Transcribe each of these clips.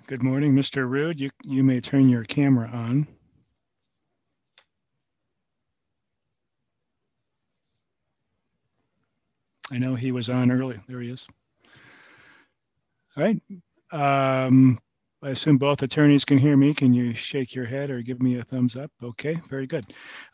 Good morning, Mr. Rude. You may turn your camera on. I know he was on early. There he is. All right. I assume both attorneys can hear me. Can you shake your head or give me a thumbs up? Okay, very good.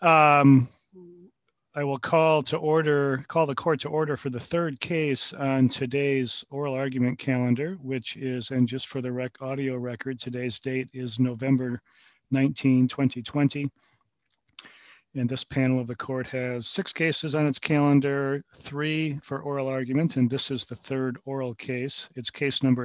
I will call the court to order for the third case on today's oral argument calendar, which is, and just for the audio record, today's date is November 19, 2020. And this panel of the court has 6 cases on its calendar, 3 for oral argument, and this is the third oral case. It's case number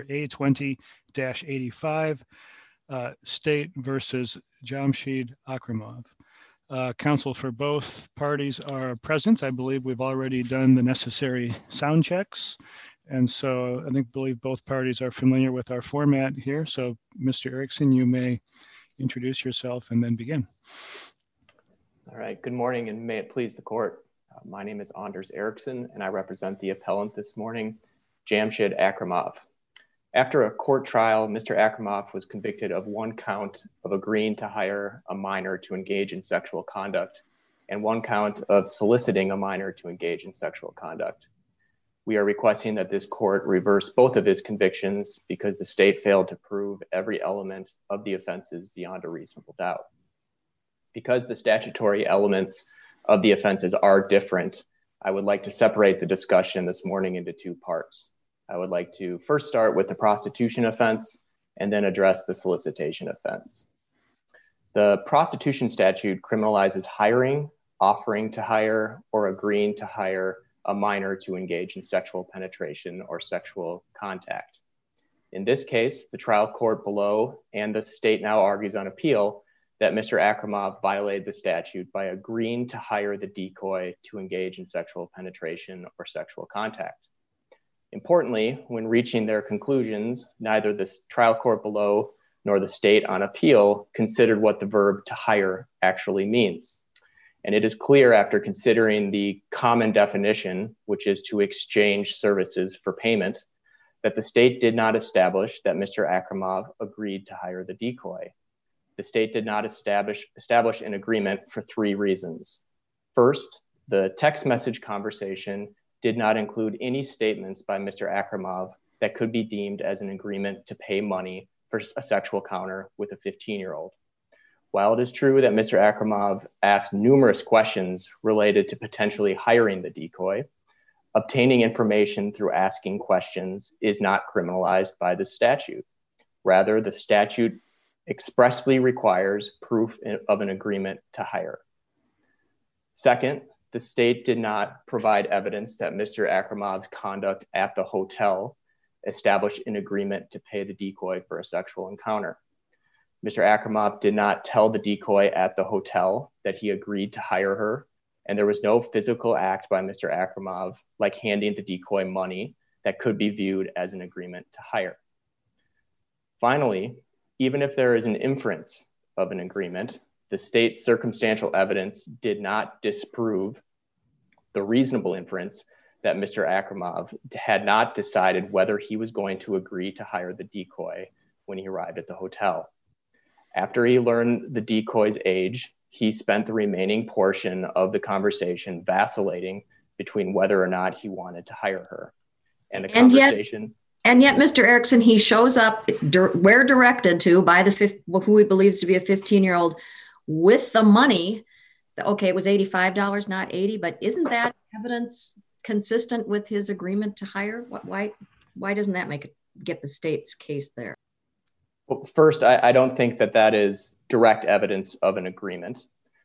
A20-85, State versus Jamshid Akramov. Counsel for both parties are present. I believe we've already done the necessary sound checks. And so I believe both parties are familiar with our format here. So Mr. Erickson, you may introduce yourself and then begin. All right, good morning and may it please the court. My name is Anders Erickson and I represent the appellant this morning, Jamshid Akramov. After a court trial, Mr. Akramov was convicted of 1 count of agreeing to hire a minor to engage in sexual conduct and 1 count of soliciting a minor to engage in sexual conduct. We are requesting that this court reverse both of his convictions because the state failed to prove every element of the offenses beyond a reasonable doubt. Because the statutory elements of the offenses are different, I would like to separate the discussion this morning into 2 parts. I would like to first start with the prostitution offense and then address the solicitation offense. The prostitution statute criminalizes hiring, offering to hire, or agreeing to hire a minor to engage in sexual penetration or sexual contact. In this case, the trial court below and the state now argues on appeal that Mr. Akramov violated the statute by agreeing to hire the decoy to engage in sexual penetration or sexual contact. Importantly, when reaching their conclusions, neither the trial court below nor the state on appeal considered what the verb to hire actually means. And it is clear after considering the common definition, which is to exchange services for payment, that the state did not establish that Mr. Akramov agreed to hire the decoy. The state did not establish an agreement for 3 reasons. First, the text message conversation did not include any statements by Mr. Akramov that could be deemed as an agreement to pay money for a sexual encounter with a 15-year-old. While it is true that Mr. Akramov asked numerous questions related to potentially hiring the decoy, obtaining information through asking questions is not criminalized by the statute. Rather, the statute expressly requires proof of an agreement to hire. Second, the state did not provide evidence that Mr. Akramov's conduct at the hotel established an agreement to pay the decoy for a sexual encounter. Mr. Akramov did not tell the decoy at the hotel that he agreed to hire her, and there was no physical act by Mr. Akramov, like handing the decoy money, that could be viewed as an agreement to hire. Finally, even if there is an inference of an agreement, the state's circumstantial evidence did not disprove the reasonable inference that Mr. Akramov had not decided whether he was going to agree to hire the decoy when he arrived at the hotel. After he learned the decoy's age, he spent the remaining portion of the conversation vacillating between whether or not he wanted to hire her. And yet, Mr. Erickson, he shows up where directed to by who he believes to be a 15-year-old with the money. Okay, it was $85, not $80, but isn't that evidence consistent with his agreement to hire? Why doesn't that get the state's case there? Well, first, I don't think that is direct evidence of an agreement.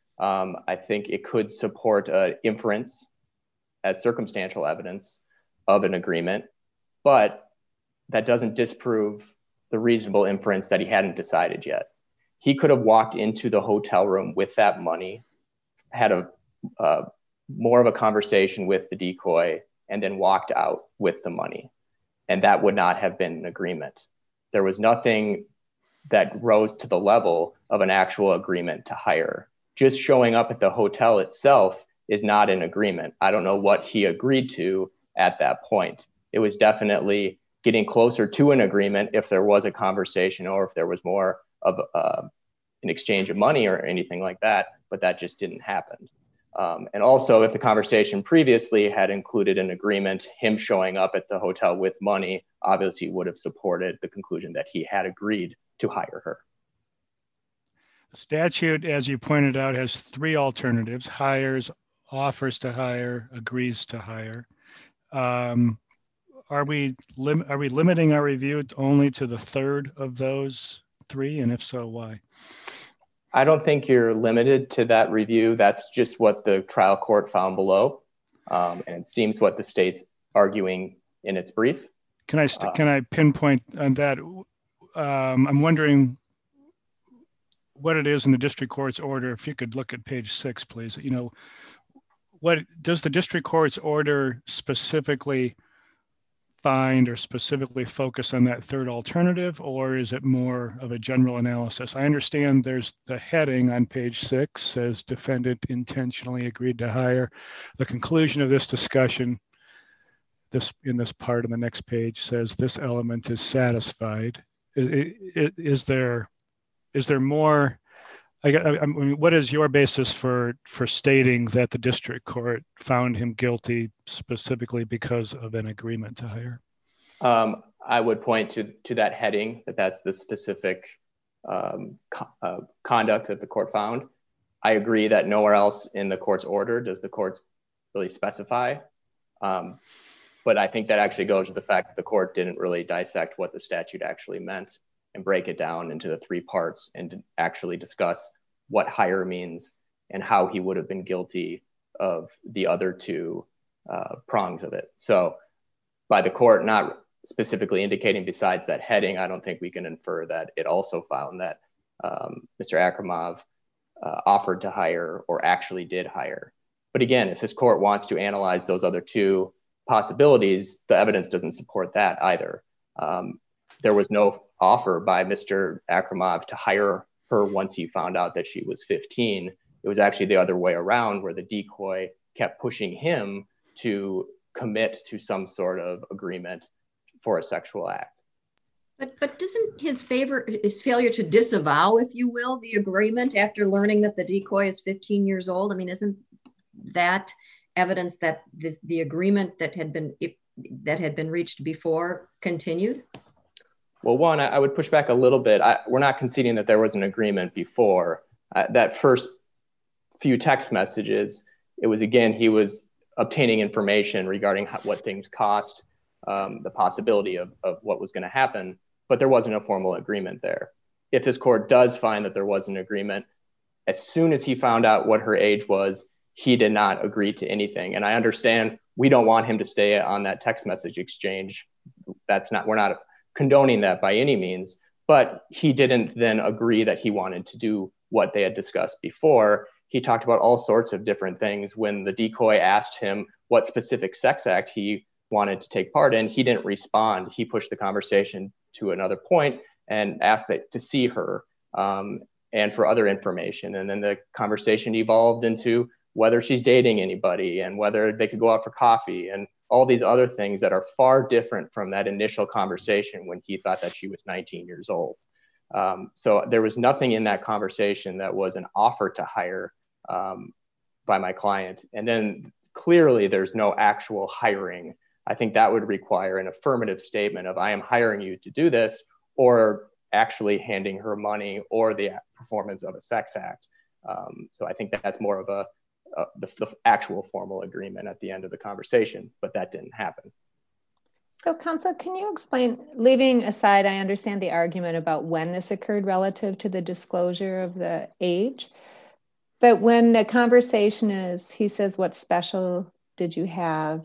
I think it could support an inference as circumstantial evidence of an agreement, but that doesn't disprove the reasonable inference that he hadn't decided yet. He could have walked into the hotel room with that money, had a more of a conversation with the decoy, and then walked out with the money. And that would not have been an agreement. There was nothing that rose to the level of an actual agreement to hire. Just showing up at the hotel itself is not an agreement. I don't know what he agreed to at that point. It was definitely getting closer to an agreement if there was a conversation or if there was more of an exchange of money or anything like that, but that just didn't happen. And also, if the conversation previously had included an agreement, him showing up at the hotel with money obviously would have supported the conclusion that he had agreed to hire her. The statute, as you pointed out, has three alternatives: hires, offers to hire, agrees to hire. Are we limiting our review only to the third of those three? And if so, why? I don't think you're limited to that review. That's just what the trial court found below. And it seems what the state's arguing in its brief. Can I pinpoint on that? I'm wondering what it is in the district court's order. If you could look at page 6, please. What does the district court's order specifically find or specifically focus on that third alternative, or is it more of a general analysis? I understand there's the heading on page 6 says defendant intentionally agreed to hire. The conclusion of this discussion, in this part on the next page, says this element is satisfied. Is there more? I mean, what is your basis for stating that the district court found him guilty specifically because of an agreement to hire? I would point to that heading, that's the specific conduct that the court found. I agree that nowhere else in the court's order does the court really specify. But I think that actually goes to the fact that the court didn't really dissect what the statute actually meant and break it down into the three parts and actually discuss what hire means and how he would have been guilty of the other two prongs of it. So by the court not specifically indicating besides that heading, I don't think we can infer that it also found that Mr. Akramov offered to hire or actually did hire. But again, if this court wants to analyze those other two possibilities, the evidence doesn't support that either. There was no offer by Mr. Akramov to hire her once he found out that she was 15. It was actually the other way around, where the decoy kept pushing him to commit to some sort of agreement for a sexual act. But doesn't his failure to disavow, if you will, the agreement after learning that the decoy is 15 years old? I mean, isn't that evidence that the agreement that had been reached before continued? Well, one, I would push back a little bit. We're not conceding that there was an agreement before. That first few text messages, it was, again, he was obtaining information regarding what things cost, the possibility of what was going to happen, but there wasn't a formal agreement there. If this court does find that there was an agreement, as soon as he found out what her age was, he did not agree to anything. And I understand we don't want him to stay on that text message exchange. We're not condoning that by any means, but he didn't then agree that he wanted to do what they had discussed before. He talked about all sorts of different things. When the decoy asked him what specific sex act he wanted to take part in, he didn't respond. He pushed the conversation to another point and asked to see her and for other information. And then the conversation evolved into whether she's dating anybody and whether they could go out for coffee and all these other things that are far different from that initial conversation when he thought that she was 19 years old. So there was nothing in that conversation that was an offer to hire by my client. And then clearly there's no actual hiring. I think that would require an affirmative statement of I am hiring you to do this, or actually handing her money or the performance of a sex act. So I think that's more of the actual formal agreement at the end of the conversation, but that didn't happen. So counsel, can you explain, leaving aside, I understand the argument about when this occurred relative to the disclosure of the age, but when the conversation is, he says, what special did you have?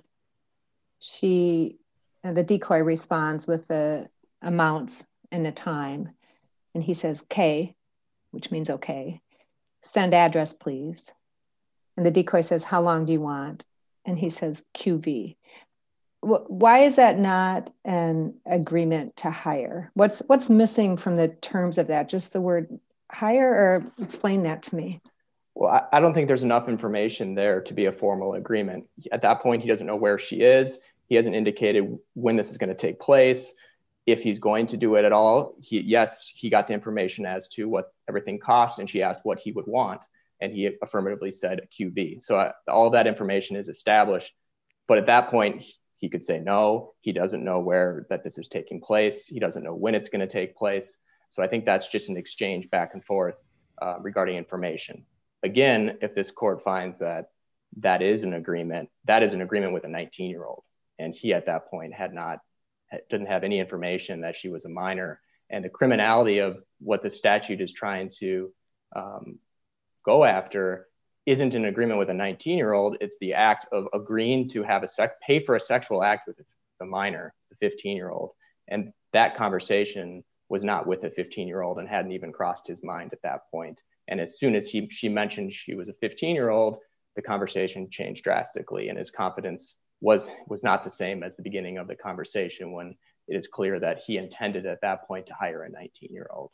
The decoy responds with the amounts and the time. And he says, K, which means okay. Send address, please. And the decoy says, how long do you want? And he says, QV. Why is that not an agreement to hire? What's missing from the terms of that? Just the word hire, or explain that to me. Well, I don't think there's enough information there to be a formal agreement. At that point, he doesn't know where she is. He hasn't indicated when this is going to take place, if he's going to do it at all. Yes, he got the information as to what everything cost, and she asked what he would want, and he affirmatively said a QB. So all that information is established. But at that point, he could say no. He doesn't know where that this is taking place. He doesn't know when it's going to take place. So I think that's just an exchange back and forth regarding information. Again, if this court finds that that is an agreement with a 19-year-old, and he at that point didn't have any information that she was a minor, and the criminality of what the statute is trying to go after isn't an agreement with a 19-year-old. It's the act of agreeing to have pay for a sexual act with the minor, the 15-year-old. And that conversation was not with a 15-year-old and hadn't even crossed his mind at that point. And as soon as she mentioned she was a 15-year-old, the conversation changed drastically, and his confidence was not the same as the beginning of the conversation, when it is clear that he intended at that point to hire a 19-year-old.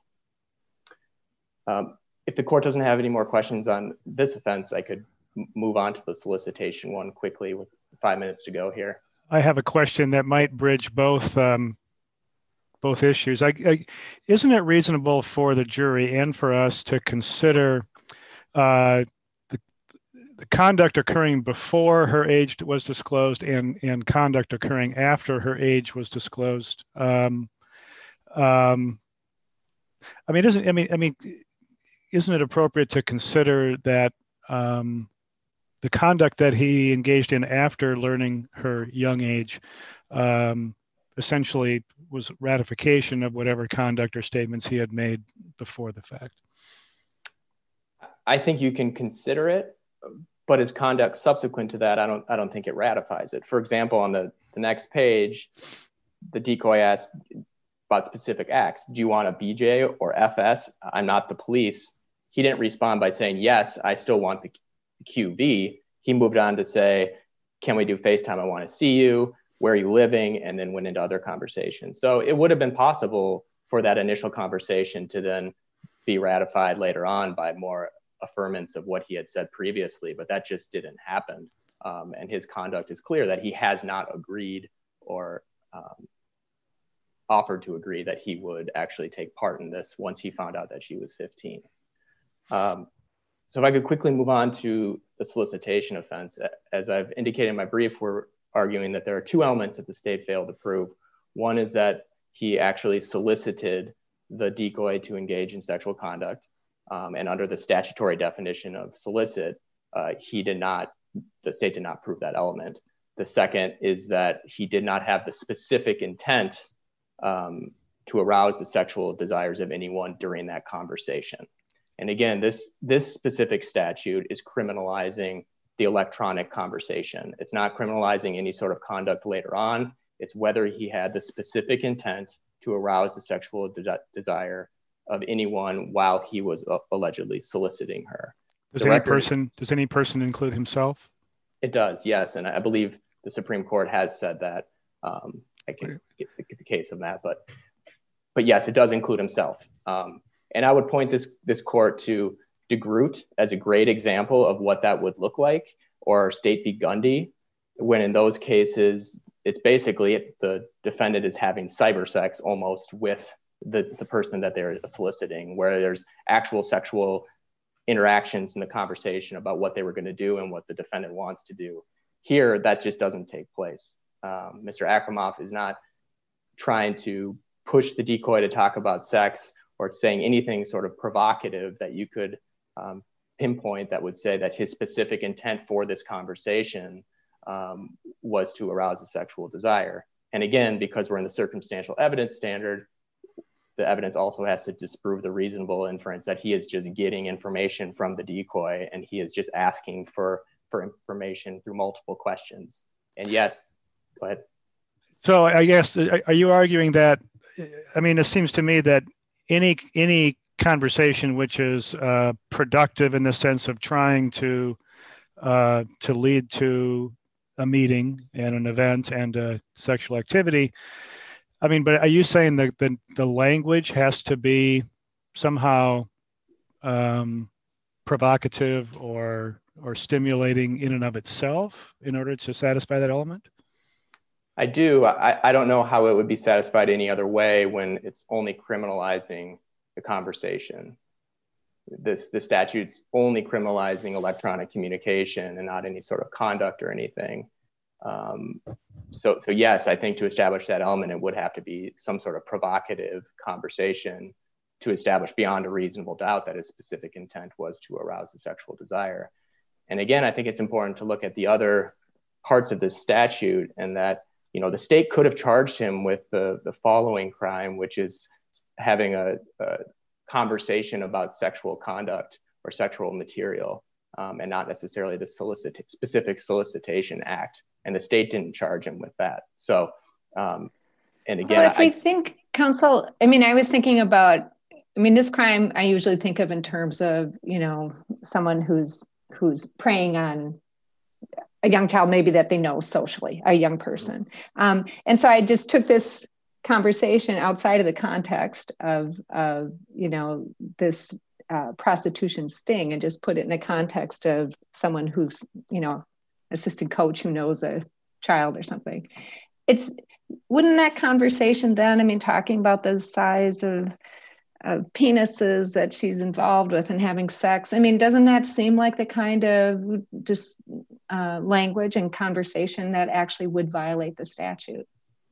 If the court doesn't have any more questions on this offense, I could move on to the solicitation one quickly with 5 minutes to go here. I have a question that might bridge both issues. Isn't it reasonable for the jury and for us to consider the conduct occurring before her age was disclosed and conduct occurring after her age was disclosed? Isn't it appropriate to consider that the conduct that he engaged in after learning her young age essentially was ratification of whatever conduct or statements he had made before the fact? I think you can consider it, but his conduct subsequent to that, I don't think it ratifies it. For example, on the next page, the decoy asked about specific acts. Do you want a BJ or FS? I'm not the police. He didn't respond by saying, yes, I still want the QB. He moved on to say, can we do FaceTime? I want to see you. Where are you living? And then went into other conversations. So it would have been possible for that initial conversation to then be ratified later on by more affirmance of what he had said previously, but that just didn't happen. And his conduct is clear that he has not agreed or offered to agree that he would actually take part in this once he found out that she was 15. So if I could quickly move on to the solicitation offense. As I've indicated in my brief, we're arguing that there are two elements that the state failed to prove. One is that he actually solicited the decoy to engage in sexual conduct. And under the statutory definition of solicit, the state did not prove that element. The second is that he did not have the specific intent to arouse the sexual desires of anyone during that conversation. And again, this specific statute is criminalizing the electronic conversation. It's not criminalizing any sort of conduct later on. It's whether he had the specific intent to arouse the sexual desire of anyone while he was allegedly soliciting her. Does any person include himself? It does, yes. And I believe the Supreme Court has said that. I can get the case of that, but yes, it does include himself. And I would point this court to DeGroot as a great example of what that would look like, or State v. Gundy, when in those cases, it's basically the defendant is having cyber sex almost with the person that they're soliciting, where there's actual sexual interactions in the conversation about what they were going to do and what the defendant wants to do. Here, that just doesn't take place. Mr. Akramov is not trying to push the decoy to talk about sex or saying anything sort of provocative that you could pinpoint that would say that his specific intent for this conversation was to arouse a sexual desire. And again, because we're in the circumstantial evidence standard, the evidence also has to disprove the reasonable inference that he is just getting information from the decoy and he is just asking for information through multiple questions. And yes, go ahead. So I guess, are you arguing that, it seems to me that any conversation which is productive in the sense of trying to lead to a meeting and an event and sexual activity, but are you saying that the language has to be somehow provocative or stimulating in and of itself in order to satisfy that element? I do. I don't know how it would be satisfied any other way when it's only criminalizing the conversation. The statute's only criminalizing electronic communication and not any sort of conduct or anything. So yes, I think to establish that element, it would have to be some sort of provocative conversation to establish beyond a reasonable doubt that his specific intent was to arouse a sexual desire. And again, I think it's important to look at the other parts of this statute, and that, you know, the state could have charged him with the following crime, which is having a conversation about sexual conduct or sexual material, and not necessarily the specific solicitation act. And the state didn't charge him with that. So, and again, well, if we think, counsel, I mean, I was thinking about, I mean, this crime I usually think of in terms of, you know, someone who's preying on a young child, maybe that they know socially, a young person. And so I just took this conversation outside of the context of you know, this prostitution sting, and just put it in the context of someone who's, you know, assistant coach who knows a child or something. Wouldn't that conversation then, I mean, talking about the size of penises that she's involved with and having sex, I mean, doesn't that seem like the kind of just language and conversation that actually would violate the statute?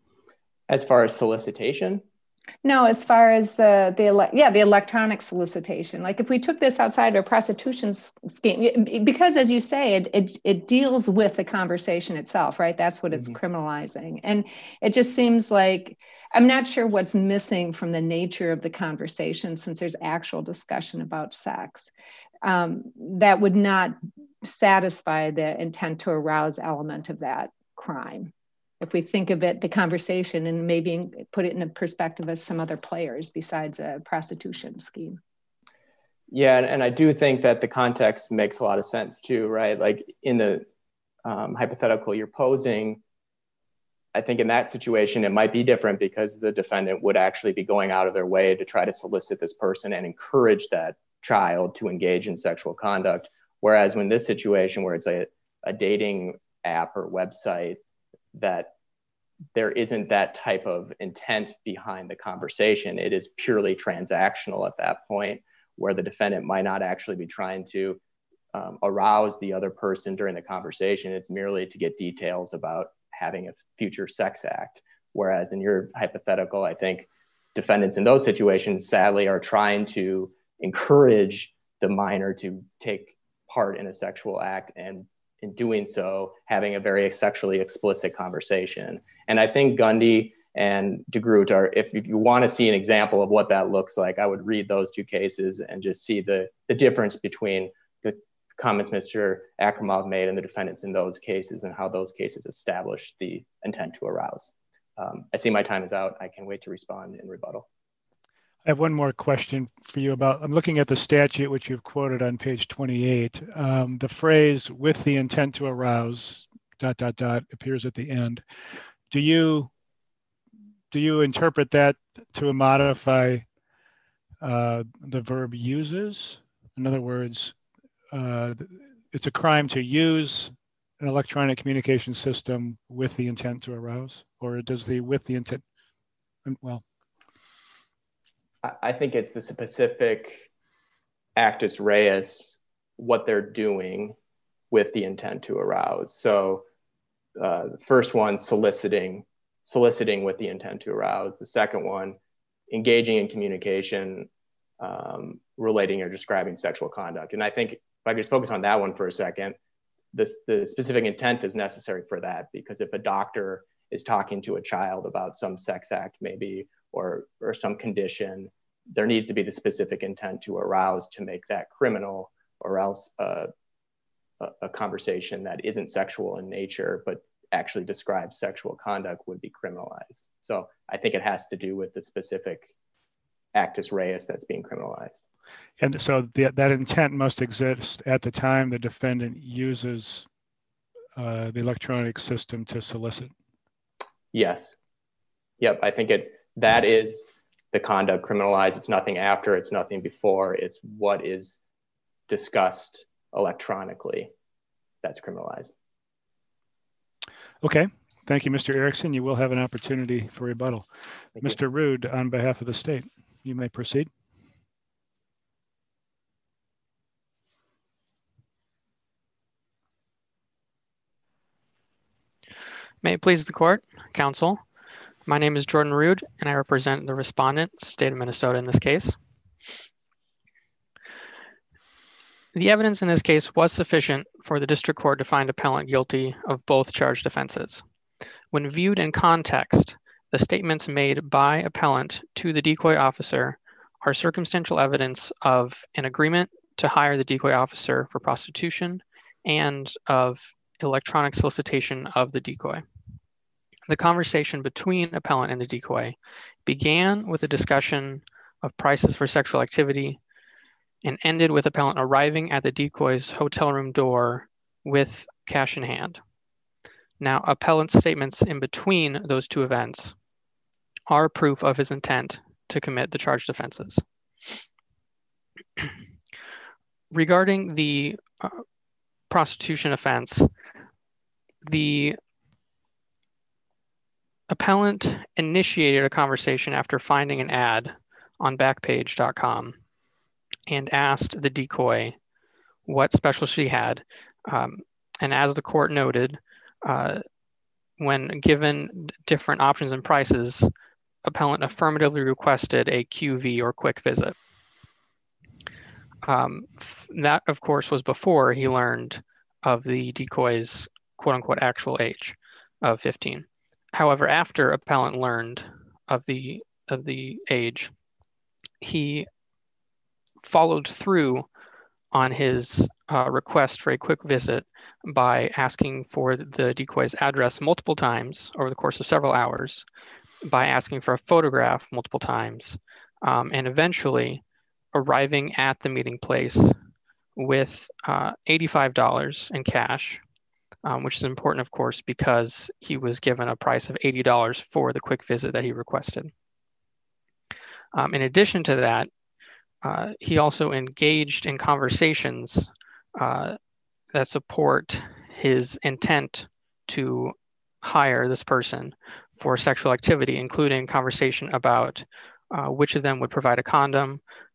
As far as solicitation? No, as far as the electronic solicitation. Like if we took this outside of a prostitution scheme, because as you say, it deals with the conversation itself, right? That's what it's criminalizing. And it just seems like, I'm not sure what's missing from the nature of the conversation, since there's actual discussion about sex, that would not satisfy the intent to arouse element of that crime. If we think of it, the conversation, and maybe put it in a perspective of some other players besides a prostitution scheme. Yeah, and I do think that the context makes a lot of sense too, right? Like in the hypothetical you're posing, I think in that situation, it might be different because the defendant would actually be going out of their way to try to solicit this person and encourage that child to engage in sexual conduct. Whereas when this situation where it's a dating app or website, that there isn't that type of intent behind the conversation. It is purely transactional at that point, where the defendant might not actually be trying to arouse the other person during the conversation. It's merely to get details about having a future sex act. Whereas in your hypothetical, I think defendants in those situations sadly are trying to encourage the minor to take part in a sexual act, and in doing so, having a very sexually explicit conversation. And I think Gundy and DeGroot are, if you want to see an example of what that looks like, I would read those two cases and just see the difference between the comments Mr. Akramov made and the defendants in those cases, and how those cases establish the intent to arouse. I see my time is out. I can wait to respond in rebuttal. I have one more question for you about, I'm looking at the statute, which you've quoted on page 28. The phrase "with the intent to arouse," ... appears at the end. Do you interpret that to modify the verb "uses"? In other words, it's a crime to use an electronic communication system with the intent to arouse, or does the "with the intent," well, I think it's the specific actus reus, what they're doing with the intent to arouse. So the first one, soliciting with the intent to arouse. The second one, engaging in communication, relating or describing sexual conduct. And I think if I could just focus on that one for a second, the specific intent is necessary for that, because if a doctor is talking to a child about some sex act maybe, or some condition, there needs to be the specific intent to arouse to make that criminal, or else a conversation that isn't sexual in nature but actually describes sexual conduct would be criminalized. So I think it has to do with the specific actus reus that's being criminalized. And so that intent must exist at the time the defendant uses the electronic system to solicit. Yes. Yep. I think that is the conduct criminalized. It's nothing after, it's nothing before. It's what is discussed electronically that's criminalized. Okay. Thank you, Mr. Erickson. You will have an opportunity for rebuttal. Mr. Rude, on behalf of the state, you may proceed. May it please the court, counsel. My name is Jordan Rude, and I represent the respondent, state of Minnesota, in this case. The evidence in this case was sufficient for the district court to find appellant guilty of both charged offenses. When viewed in context, the statements made by appellant to the decoy officer are circumstantial evidence of an agreement to hire the decoy officer for prostitution and of electronic solicitation of the decoy. The conversation between appellant and the decoy began with a discussion of prices for sexual activity and ended with appellant arriving at the decoy's hotel room door with cash in hand. Now, appellant's statements in between those two events are proof of his intent to commit the charged offenses. Regarding the prostitution offense, the appellant initiated a conversation after finding an ad on Backpage.com and asked the decoy what special she had. And as the court noted, when given different options and prices, appellant affirmatively requested a QV or quick visit. That, of course, was before he learned of the decoy's quote unquote actual age of 15. However, after appellant learned of the age, he followed through on his request for a quick visit by asking for the decoy's address multiple times over the course of several hours, by asking for a photograph multiple times, and eventually arriving at the meeting place with $85 in cash, which is important, of course, because he was given a price of $80 for the quick visit that he requested. In addition to that, he also engaged in conversations that support his intent to hire this person for sexual activity, including conversation about which of them would provide a condom.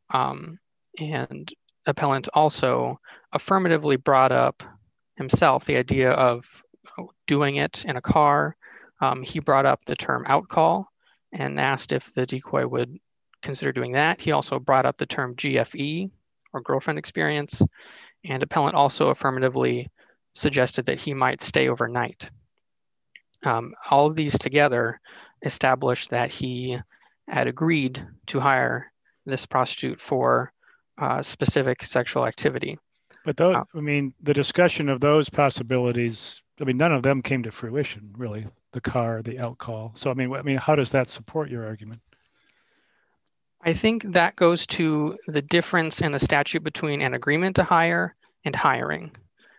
And appellant also affirmatively brought up himself the idea of doing it in a car. He brought up the term outcall and asked if the decoy would consider doing that. He also brought up the term GFE, or girlfriend experience, and appellant also affirmatively suggested that he might stay overnight. All of these together established that he had agreed to hire this prostitute for specific sexual activity. But those, I mean, the discussion of those possibilities, I mean, none of them came to fruition, really. The car, the outcall. So, I mean, how does that support your argument? I think that goes to the difference in the statute between an agreement to hire and hiring.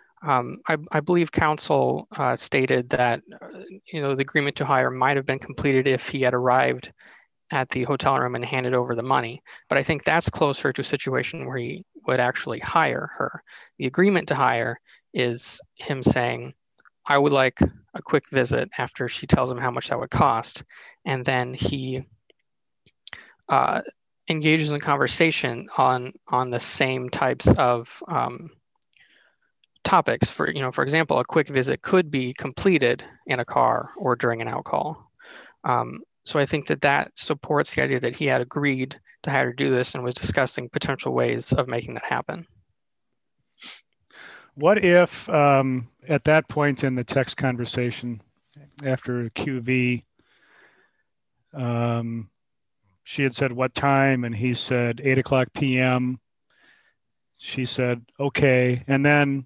I believe counsel stated that the agreement to hire might have been completed if he had arrived at the hotel room and handed over the money. But I think that's closer to a situation where he would actually hire her. The agreement to hire is him saying, I would like a quick visit, after she tells him how much that would cost. And then he engages in conversation on the same types of topics. For example, a quick visit could be completed in a car or during an outcall. So I think that supports the idea that he had agreed to hire to do this and was discussing potential ways of making that happen. What if at that point in the text conversation, after QV, she had said what time and he said 8:00 p.m. She said, okay. And then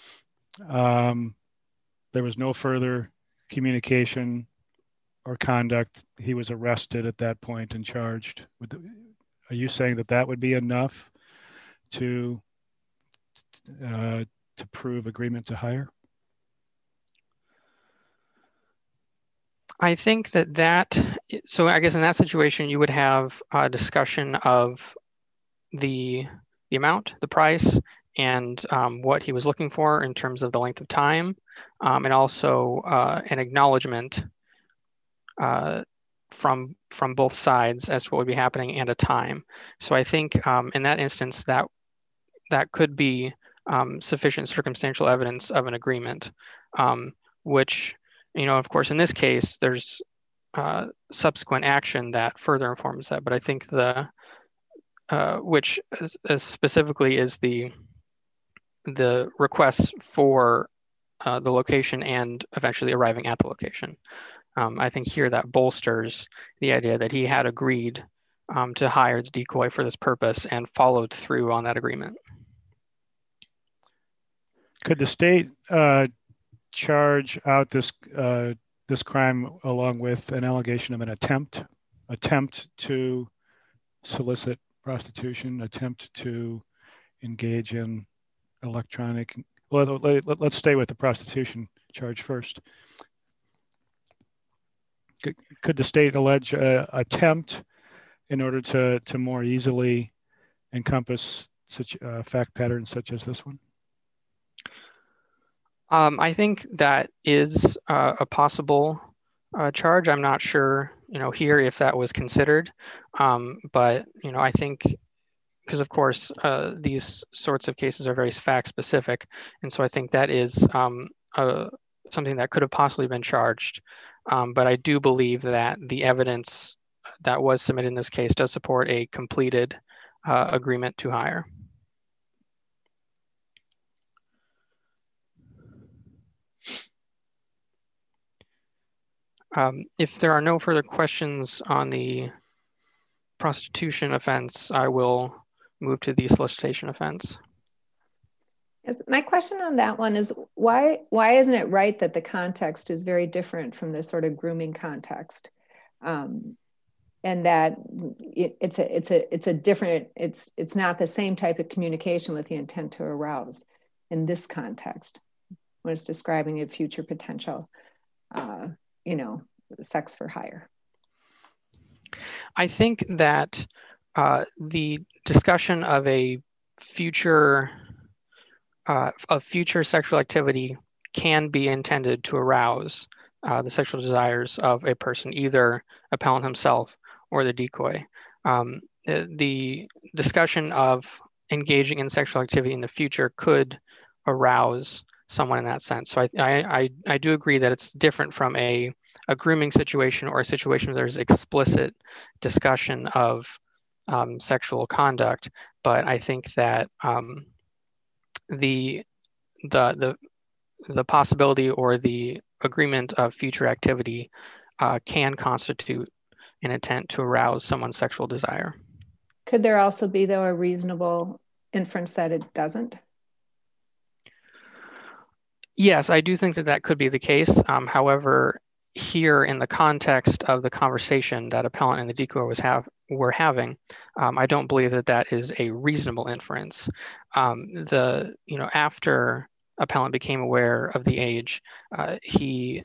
there was no further communication or conduct. He was arrested at that point and charged. Are you saying that would be enough to prove agreement to hire? I think so I guess in that situation, you would have a discussion of the amount, the price, and what he was looking for in terms of the length of time. and also an acknowledgement from both sides as to what would be happening and a time. So I think in that instance that could be sufficient circumstantial evidence of an agreement, which, of course, in this case, there's subsequent action that further informs that. But I think which specifically is the request for the location and eventually arriving at the location. I think here that bolsters the idea that he had agreed to hire the decoy for this purpose and followed through on that agreement. Could the state charge out this crime along with an allegation of an attempt to solicit prostitution, attempt to engage in electronic? Well, let's stay with the prostitution charge first. Could the state allege attempt in order to more easily encompass such fact patterns such as this one? I think that is a possible charge. I'm not sure, here if that was considered, but I think because of course these sorts of cases are very fact specific, and so I think that is something that could have possibly been charged. But I do believe that the evidence that was submitted in this case does support a completed agreement to hire. If there are no further questions on the prostitution offense, I will move to the solicitation offense. Yes, my question on that one is why isn't it right that the context is very different from this sort of grooming context, and that it's not the same type of communication with the intent to arouse in this context when it's describing a future potential, sex for hire? I think that the discussion of a future sexual activity can be intended to arouse the sexual desires of a person, either appellant himself or the decoy. The discussion of engaging in sexual activity in the future could arouse someone in that sense. So I do agree that it's different from a grooming situation or a situation where there's explicit discussion of sexual conduct. But I think that the possibility or the agreement of future activity can constitute an intent to arouse someone's sexual desire. Could there also be, though, a reasonable inference that it doesn't? Yes, I do think that could be the case. However, here in the context of the conversation that appellant and the decoy were having, I don't believe that is a reasonable inference. After appellant became aware of the age, he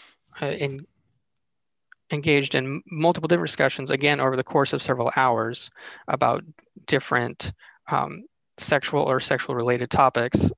engaged in multiple different discussions, again, over the course of several hours about different sexual or sexual related topics.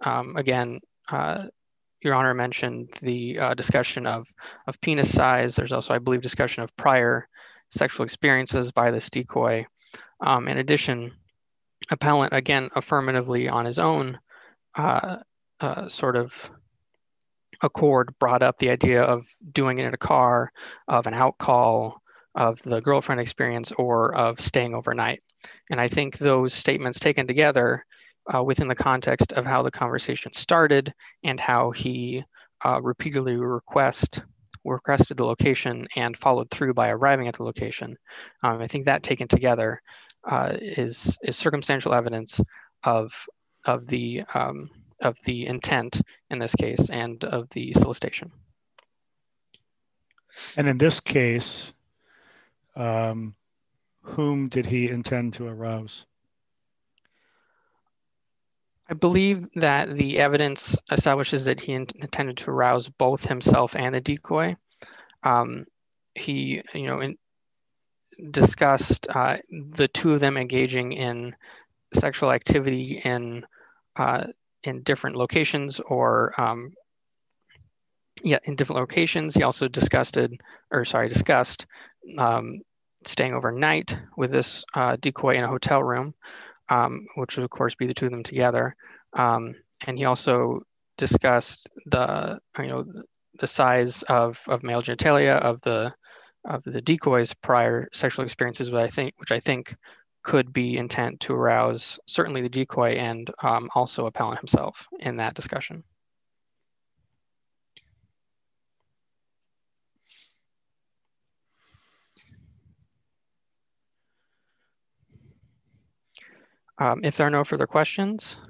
Your Honor mentioned the discussion of penis size. There's also, I believe, discussion of prior sexual experiences by this decoy. In addition, appellant, again, affirmatively on his own sort of accord, brought up the idea of doing it in a car, of an out call, of the girlfriend experience, or of staying overnight. And I think those statements taken together within the context of how the conversation started and how he repeatedly requested the location and followed through by arriving at the location. I think that taken together is circumstantial evidence of the intent in this case and of the solicitation. And in this case, whom did he intend to arouse? I believe that the evidence establishes that he intended to arouse both himself and the decoy. He, discussed the two of them engaging in sexual activity in different locations or in different locations. He also discussed staying overnight with this decoy in a hotel room, which would of course be the two of them together. And he also discussed the size of male genitalia of the decoy's prior sexual experiences, which I think could be intent to arouse certainly the decoy and also appellant himself in that discussion. If there are no further questions,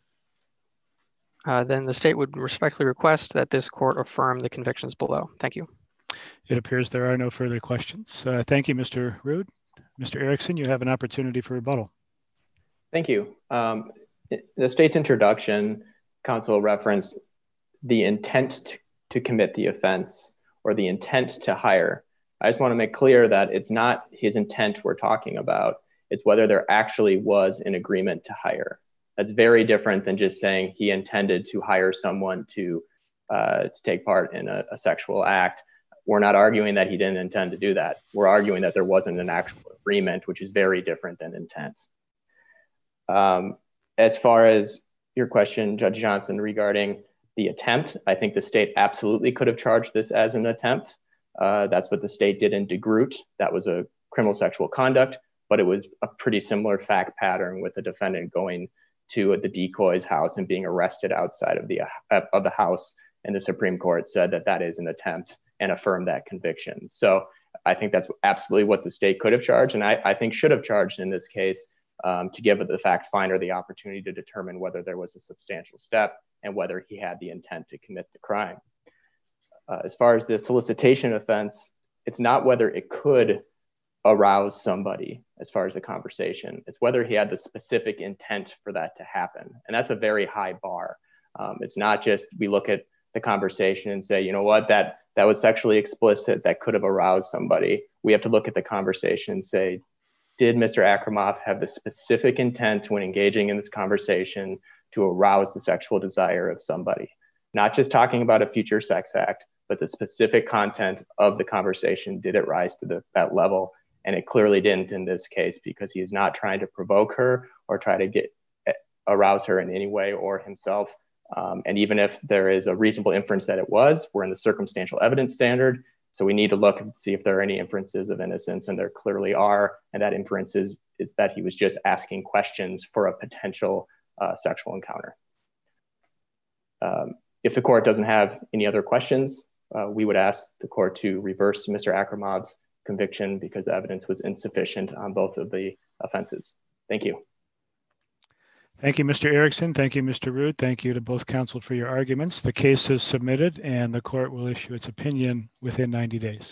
then the state would respectfully request that this court affirm the convictions below. Thank you. It appears there are no further questions. Thank you, Mr. Rood. Mr. Erickson, you have an opportunity for rebuttal. Thank you. The state's introduction, counsel referenced the intent to commit the offense or the intent to hire. I just want to make clear that it's not his intent we're talking about. It's whether there actually was an agreement to hire. That's very different than just saying he intended to hire someone to take part in a sexual act. We're not arguing that he didn't intend to do that. We're arguing that there wasn't an actual agreement, which is very different than intent. As far as your question, Judge Johnson, regarding the attempt, I think the state absolutely could have charged this as an attempt. That's what the state did in DeGroot. That was a criminal sexual conduct, but it was a pretty similar fact pattern with the defendant going to the decoy's house and being arrested outside of the house. And the Supreme Court said that that is an attempt and affirmed that conviction. So I think that's absolutely what the state could have charged, and I think should have charged in this case, to give the fact finder the opportunity to determine whether there was a substantial step and whether he had the intent to commit the crime. As far as the solicitation offense, it's not whether it could arouse somebody as far as the conversation. It's whether he had the specific intent for that to happen. And that's a very high bar. It's not just we look at the conversation and say, you know what, that was sexually explicit, that could have aroused somebody. We have to look at the conversation and say, did Mr. Akromov have the specific intent when engaging in this conversation to arouse the sexual desire of somebody? Not just talking about a future sex act, but the specific content of the conversation. Did it rise to that level? And it clearly didn't in this case, because he is not trying to provoke her or try to arouse her in any way or himself. And even if there is a reasonable inference that it was, we're in the circumstantial evidence standard. So we need to look and see if there are any inferences of innocence, and there clearly are. And that inference is that he was just asking questions for a potential sexual encounter. If the court doesn't have any other questions, we would ask the court to reverse Mr. Akromov's conviction because the evidence was insufficient on both of the offenses. Thank you. Thank you, Mr. Erickson. Thank you, Mr. Rood. Thank you to both counsel for your arguments. The case is submitted and the court will issue its opinion within 90 days.